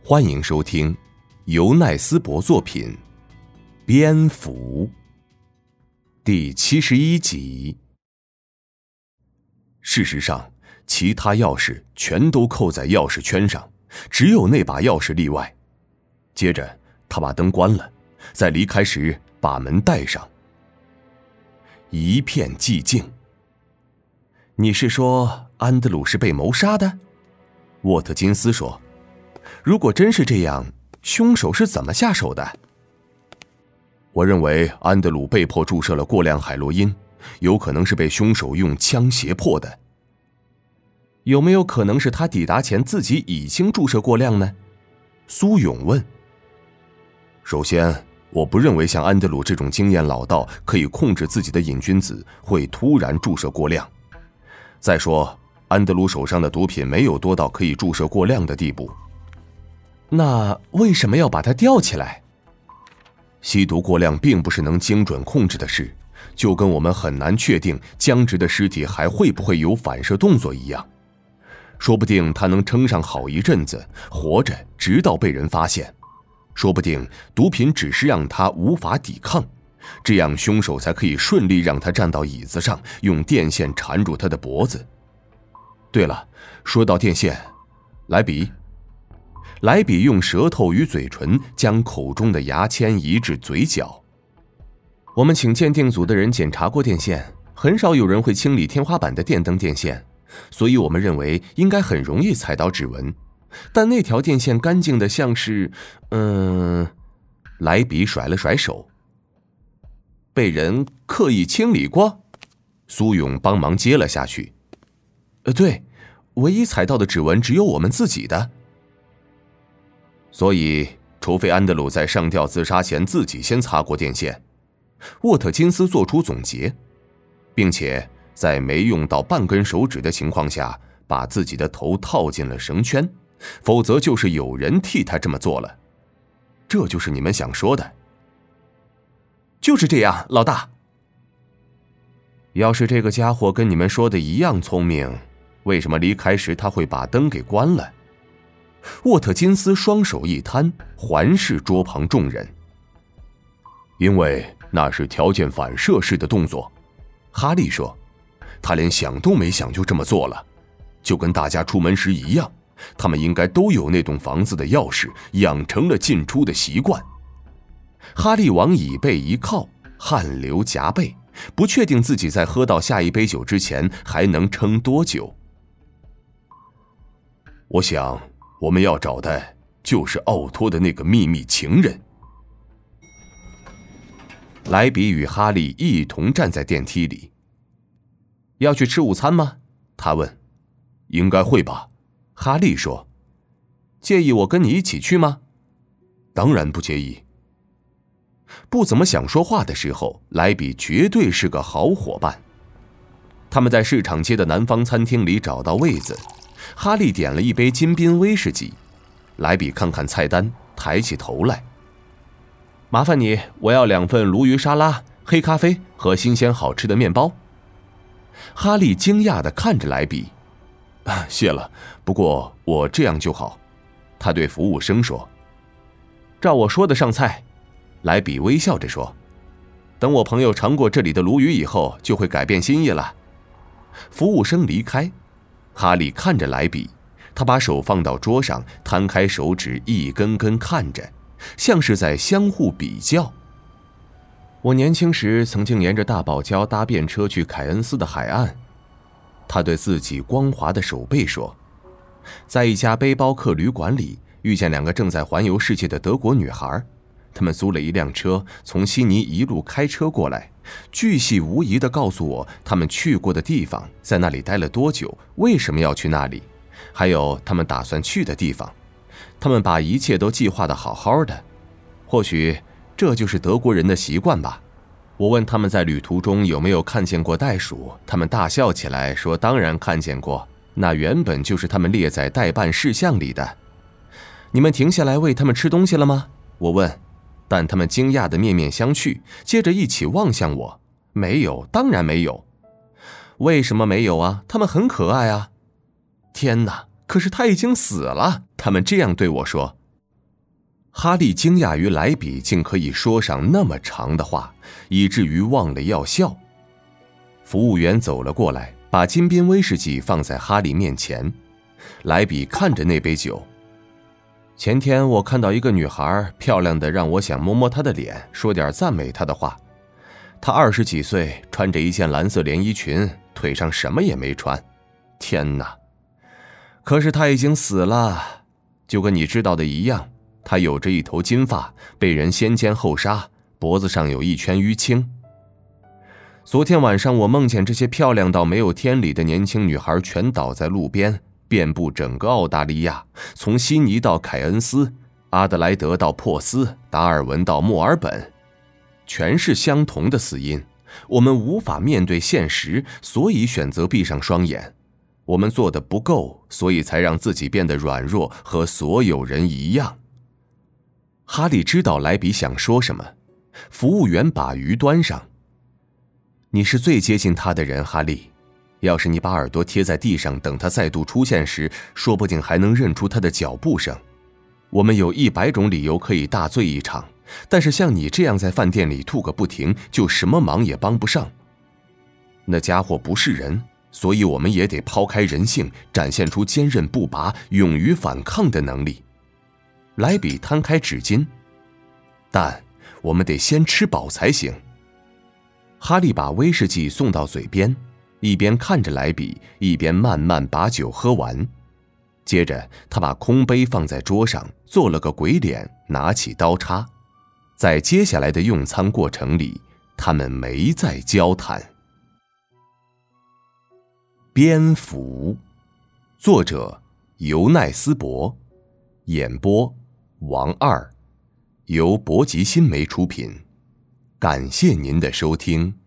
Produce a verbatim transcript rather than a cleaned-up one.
欢迎收听由奈斯伯作品《蝙蝠》第七十一集。事实上，其他钥匙全都扣在钥匙圈上，只有那把钥匙例外。接着，他把灯关了，在离开时把门带上。一片寂静。你是说安德鲁是被谋杀的？沃特金斯说。如果真是这样，凶手是怎么下手的？我认为安德鲁被迫注射了过量海洛因，有可能是被凶手用枪胁迫的。有没有可能是他抵达前自己已经注射过量呢？苏勇问。首先，我不认为像安德鲁这种经验老道可以控制自己的瘾君子会突然注射过量。再说，安德鲁手上的毒品没有多到可以注射过量的地步。那为什么要把它吊起来？吸毒过量并不是能精准控制的事，就跟我们很难确定僵直的尸体还会不会有反射动作一样。说不定他能撑上好一阵子，活着直到被人发现。说不定毒品只是让他无法抵抗，这样凶手才可以顺利让他站到椅子上，用电线缠住他的脖子。对了，说到电线，莱比。莱比用舌头与嘴唇将口中的牙签移至嘴角。我们请鉴定组的人检查过电线，很少有人会清理天花板的电灯电线，所以我们认为应该很容易踩到指纹。但那条电线干净的像是……嗯……莱比甩了甩手。被人刻意清理过？苏勇帮忙接了下去。呃，对，唯一踩到的指纹只有我们自己的。所以，除非安德鲁在上吊自杀前自己先擦过电线，沃特金斯做出总结，并且在没用到半根手指的情况下，把自己的头套进了绳圈，否则就是有人替他这么做了。这就是你们想说的。就是这样，老大。要是这个家伙跟你们说的一样聪明，为什么离开时他会把灯给关了？沃特金斯双手一摊，环视桌旁众人。因为那是条件反射式的动作，哈利说，他连想都没想就这么做了，就跟大家出门时一样，他们应该都有那栋房子的钥匙，养成了进出的习惯。哈利往椅背一靠，汗流浃背，不确定自己在喝到下一杯酒之前还能撑多久。我想我们要找的就是奥托的那个秘密情人。莱比与哈利一同站在电梯里。要去吃午餐吗？他问。应该会吧，哈利说。介意我跟你一起去吗？当然不介意。不怎么想说话的时候，莱比绝对是个好伙伴。他们在市场街的南方餐厅里找到位子，哈利点了一杯金宾威士忌。莱比看看菜单，抬起头来。麻烦你，我要两份鲈鱼沙拉、黑咖啡和新鲜好吃的面包。哈利惊讶地看着莱比。啊，谢了，不过我这样就好。他对服务生说。照我说的上菜。莱比微笑着说。等我朋友尝过这里的鲈鱼以后，就会改变心意了。服务生离开。哈利看着莱比，他把手放到桌上，摊开手指一根根看着，像是在相互比较。我年轻时曾经沿着大堡礁搭便车去凯恩斯的海岸。他对自己光滑的手背说，在一家背包客旅馆里遇见两个正在环游世界的德国女孩，他们租了一辆车，从悉尼一路开车过来，巨细无遗地告诉我他们去过的地方，在那里待了多久，为什么要去那里，还有他们打算去的地方。他们把一切都计划得好好的，或许这就是德国人的习惯吧。我问他们在旅途中有没有看见过袋鼠，他们大笑起来说当然看见过，那原本就是他们列在待办事项里的。你们停下来喂他们吃东西了吗？我问，但他们惊讶地面面相觑，接着一起望向我。没有，当然没有。为什么没有啊？他们很可爱啊。天哪，可是他已经死了，他们这样对我说。 哈利惊讶于莱比竟可以说上那么长的话，以至于忘了要笑。服务员走了过来，把金边威士忌放在哈利面前。莱比看着那杯酒，前天我看到一个女孩，漂亮的让我想摸摸她的脸，说点赞美她的话。她二十几岁，穿着一件蓝色连衣裙，腿上什么也没穿。天哪！可是她已经死了，就跟你知道的一样，她有着一头金发，被人先奸后杀，脖子上有一圈淤青。昨天晚上我梦见这些漂亮到没有天理的年轻女孩全倒在路边，遍布整个澳大利亚，从悉尼到凯恩斯，阿德莱德到珀斯，达尔文到墨尔本，全是相同的死因。我们无法面对现实，所以选择闭上双眼。我们做的不够，所以才让自己变得软弱，和所有人一样。哈利知道莱比想说什么。服务员把鱼端上。你是最接近他的人，哈利。要是你把耳朵贴在地上，等他再度出现时，说不定还能认出他的脚步声。我们有一百种理由可以大醉一场，但是像你这样在饭店里吐个不停，就什么忙也帮不上。那家伙不是人，所以我们也得抛开人性，展现出坚韧不拔、勇于反抗的能力。莱比摊开纸巾，但我们得先吃饱才行。哈利把威士忌送到嘴边，一边看着莱比，一边慢慢把酒喝完。接着他把空杯放在桌上，做了个鬼脸，拿起刀叉。在接下来的用餐过程里，他们没再交谈。蝙蝠，作者尤奈斯伯，演播王二，由博吉新媒出品。感谢您的收听。